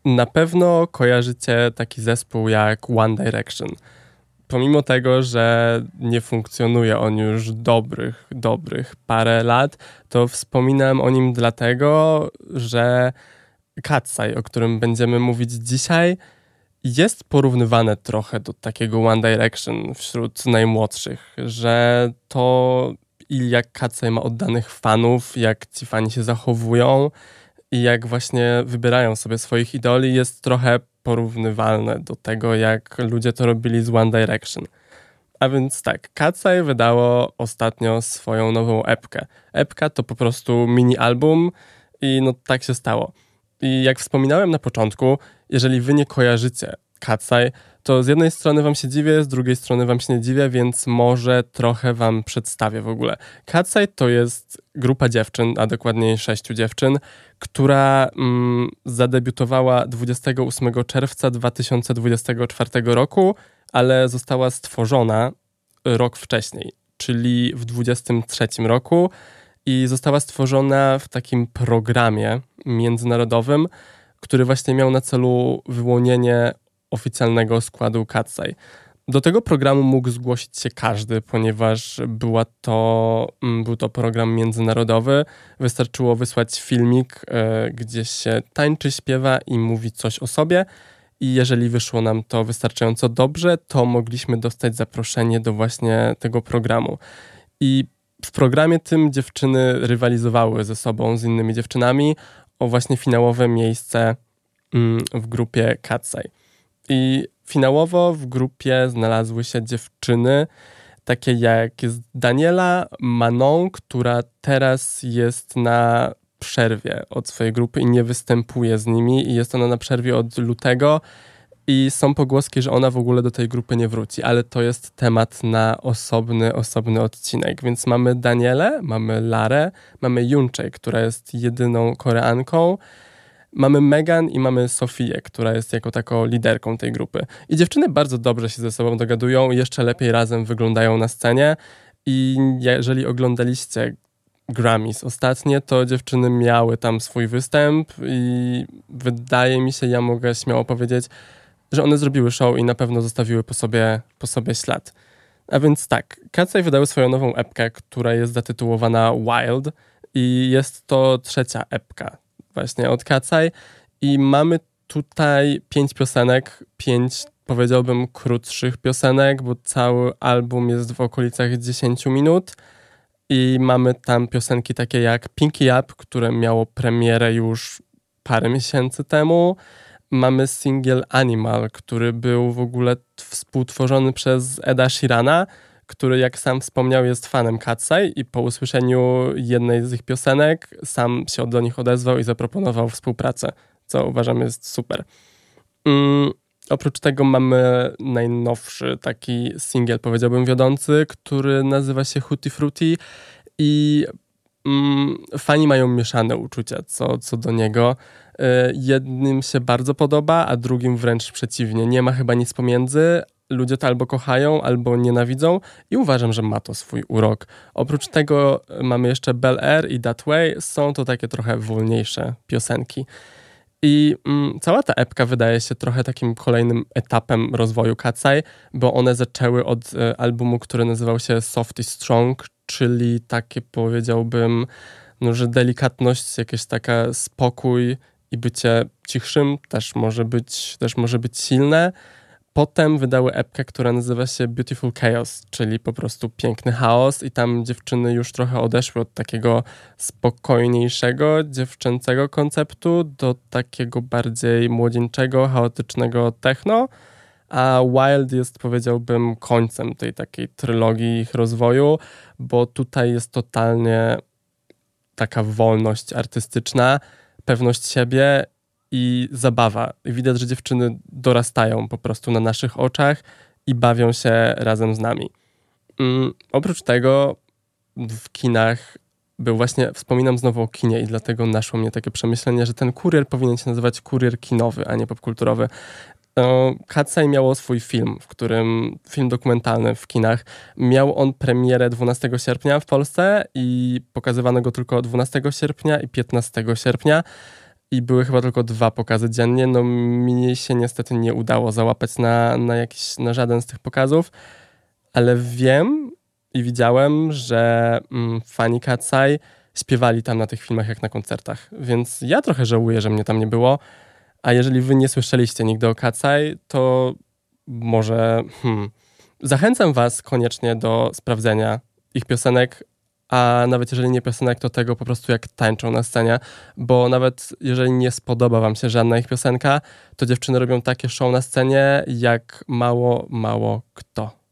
Na pewno kojarzycie taki zespół jak One Direction. Pomimo tego, że nie funkcjonuje on już dobrych parę lat, to wspominam o nim dlatego, że Katseye, o którym będziemy mówić dzisiaj, jest porównywane trochę do takiego One Direction wśród najmłodszych, że to i jak Katseye ma oddanych fanów, jak ci fani się zachowują i jak właśnie wybierają sobie swoich idoli, jest trochę porównywalne do tego, jak ludzie to robili z One Direction. A więc tak, Katseye wydało ostatnio swoją nową epkę. Epka to po prostu mini album i no tak się stało. I jak wspominałem na początku, jeżeli wy nie kojarzycie Katseye, to z jednej strony wam się dziwię, z drugiej strony wam się nie dziwię, więc może trochę wam przedstawię w ogóle. Katseye to jest grupa dziewczyn, a dokładniej 6 dziewczyn, która zadebiutowała 28 czerwca 2024 roku, ale została stworzona rok wcześniej, czyli w 2023 roku i została stworzona w takim programie międzynarodowym, który właśnie miał na celu wyłonienie oficjalnego składu Katseye. Do tego programu mógł zgłosić się każdy, ponieważ był to program międzynarodowy. Wystarczyło wysłać filmik, gdzie się tańczy, śpiewa i mówi coś o sobie. I jeżeli wyszło nam to wystarczająco dobrze, to mogliśmy dostać zaproszenie do właśnie tego programu. I w programie tym dziewczyny rywalizowały ze sobą, z innymi dziewczynami o właśnie finałowe miejsce w grupie Katseye. I finałowo w grupie znalazły się dziewczyny takie jak jest Daniela, Manon, która teraz jest na przerwie od swojej grupy i nie występuje z nimi i jest ona na przerwie od lutego i są pogłoski, że ona w ogóle do tej grupy nie wróci, ale to jest temat na osobny odcinek, więc mamy Danielę, mamy Larę, mamy Junchae, która jest jedyną Koreanką, mamy Megan i mamy Sofię, która jest jako taką liderką tej grupy. I dziewczyny bardzo dobrze się ze sobą dogadują i jeszcze lepiej razem wyglądają na scenie. I jeżeli oglądaliście Grammys ostatnie, to dziewczyny miały tam swój występ i wydaje mi się, ja mogę śmiało powiedzieć, że one zrobiły show i na pewno zostawiły po sobie ślad. A więc tak, Katseye wydały swoją nową epkę, która jest zatytułowana Wild i jest to trzecia epka właśnie od Katseye i mamy tutaj 5 piosenek, 5 powiedziałbym krótszych piosenek, bo cały album jest w okolicach 10 minut i mamy tam piosenki takie jak Pinky Up, które miało premierę już parę miesięcy temu. Mamy singiel Animal, który był w ogóle współtworzony przez Eda Sheerana, który jak sam wspomniał jest fanem Katseye i po usłyszeniu jednej z ich piosenek sam się do nich odezwał i zaproponował współpracę, co uważam jest super. Oprócz tego mamy najnowszy taki singiel, powiedziałbym wiodący, który nazywa się Hootie Fruity i fani mają mieszane uczucia co do niego. Jednym się bardzo podoba, a drugim wręcz przeciwnie. Nie ma chyba nic pomiędzy. Ludzie to albo kochają, albo nienawidzą i uważam, że ma to swój urok. Oprócz tego mamy jeszcze Bel Air i That Way. Są to takie trochę wolniejsze piosenki. I cała ta epka wydaje się trochę takim kolejnym etapem rozwoju Katseye, bo one zaczęły od albumu, który nazywał się Soft i Strong, czyli takie powiedziałbym, no, że delikatność, jakieś taka spokój i bycie cichszym też może być silne. Potem wydały epkę, która nazywa się Beautiful Chaos, czyli po prostu piękny chaos i tam dziewczyny już trochę odeszły od takiego spokojniejszego, dziewczęcego konceptu do takiego bardziej młodzieńczego, chaotycznego techno, a Wild jest, powiedziałbym, końcem tej takiej trylogii ich rozwoju, bo tutaj jest totalnie taka wolność artystyczna, pewność siebie i zabawa. Widać, że dziewczyny dorastają po prostu na naszych oczach i bawią się razem z nami. Oprócz tego w kinach był właśnie, wspominam znowu o kinie i dlatego naszło mnie takie przemyślenie, że ten kurier powinien się nazywać kurier kinowy, a nie popkulturowy. Katseye miało swój film, film dokumentalny w kinach. Miał on premierę 12 sierpnia w Polsce i pokazywano go tylko 12 sierpnia i 15 sierpnia. i były chyba tylko 2 pokazy dziennie. No mnie się niestety nie udało załapać na żaden z tych pokazów, ale wiem i widziałem, że fani Cat's Eye śpiewali tam na tych filmach jak na koncertach, więc ja trochę żałuję, że mnie tam nie było, a jeżeli wy nie słyszeliście nigdy o Cat's Eye, to może zachęcam was koniecznie do sprawdzenia ich piosenek, a nawet jeżeli nie piosenek, to tego po prostu jak tańczą na scenie, bo nawet jeżeli nie spodoba wam się żadna ich piosenka, to dziewczyny robią takie show na scenie jak mało kto.